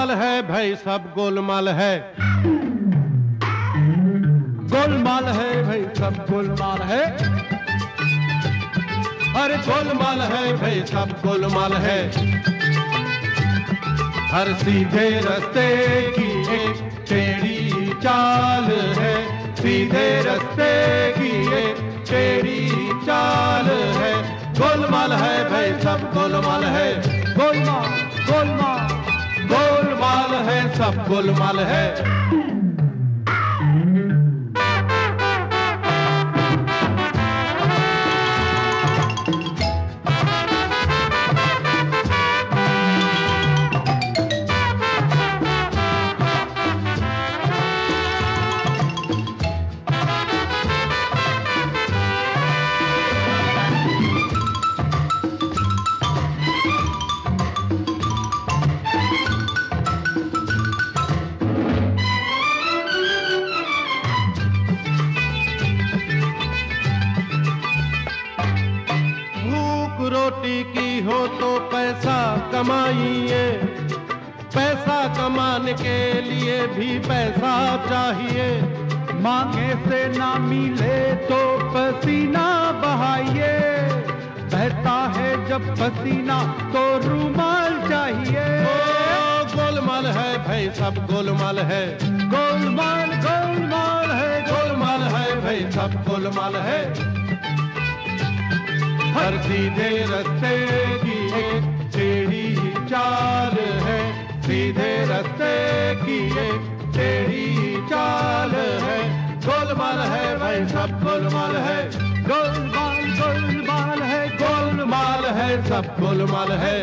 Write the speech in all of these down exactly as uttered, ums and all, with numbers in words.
गोलमाल है भाई सब गोलमाल है, गोलमाल है भाई सब गोलमाल है, अरे गोलमाल है भाई सब गोलमाल है। हर सीधे रास्ते की एक टेढ़ी चाल है, सीधे रास्ते की एक टेढ़ी चाल है। गोलमाल है भाई सब गोलमाल है, गोलमाल गोलमाल गोलमाल है सब गोलमाल है। रोटी की हो तो पैसा कमाइए, पैसा कमाने के लिए भी पैसा चाहिए। मांगे से ना मिले तो पसीना बहाइए, बहता है जब पसीना तो रूमाल चाहिए। ओ गोलमाल है भाई सब गोलमाल है, गोलमाल गोलमाल है, गोलमाल है भाई सब गोलमाल है। हर सीधे रास्ते की एक टेढ़ी चाल है, सीधे रास्ते की एक टेढ़ी चाल है। गोलमाल है भाई सब गोलमाल है, गोलमाल गोलमाल है, गोलमाल है सब गोलमाल है।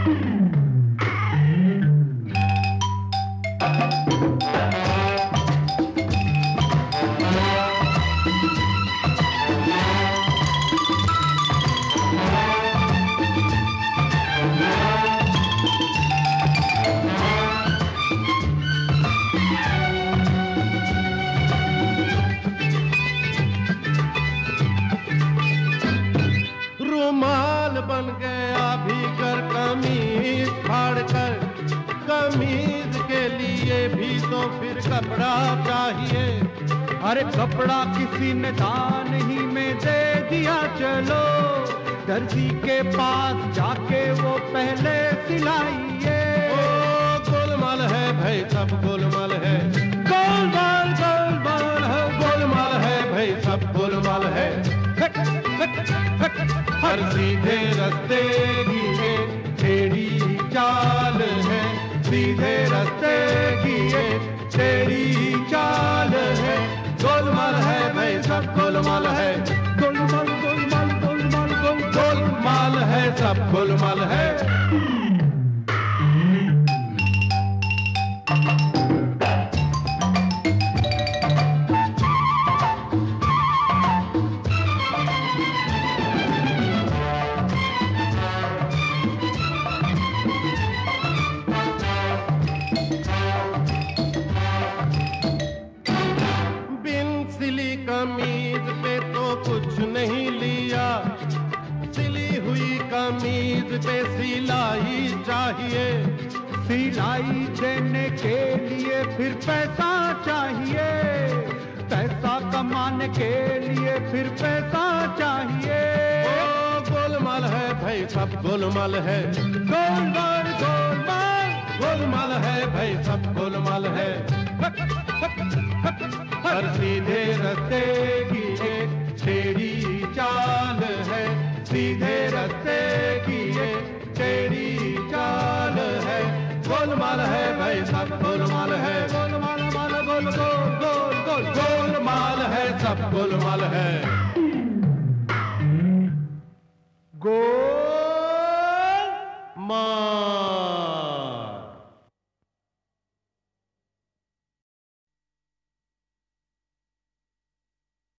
रुमाल बन गया भीतर कमीज फाड़ कर, कमीज के लिए भी तो फिर कपड़ा चाहिए। अरे कपड़ा किसी ने दान ही में दे दिया, चलो दर्जी के पास जाके वो पहले सिलाइए। ओ गोलमाल है भाई सब गोलमाल है, गोलमाल गोलमाल है, गोलमाल है भाई सब गोलमाल है। हर सीधे रास्ते की एक टेढ़ी चाल है, सीधे रास्ते की एक टेढ़ी चाल है। गोलमाल है भाई सब गोलमाल है, गोलमाल गोलमाल गोलमाल गोल गोलमाल है सब गोलमाल है। कमीज पे तो कुछ नहीं लिया, सिली हुई कमीज पे सिलाई चाहिए। सिलाई देने के लिए फिर पैसा चाहिए, पैसा कमाने के लिए फिर पैसा चाहिए। ओ गोलमाल है भाई सब गोलमाल है, गोलमाल गोलमाल गोलमाल है भाई सब गोलमाल है। हर सीधे रास्ते की एक टेढ़ी चाल है, सीधे रास्ते की एक टेढ़ी चाल है। गोलमाल है भाई सब गोलमाल है, गोलमाल गोल गोल गोल गोल गोलमाल है सब गोलमाल है।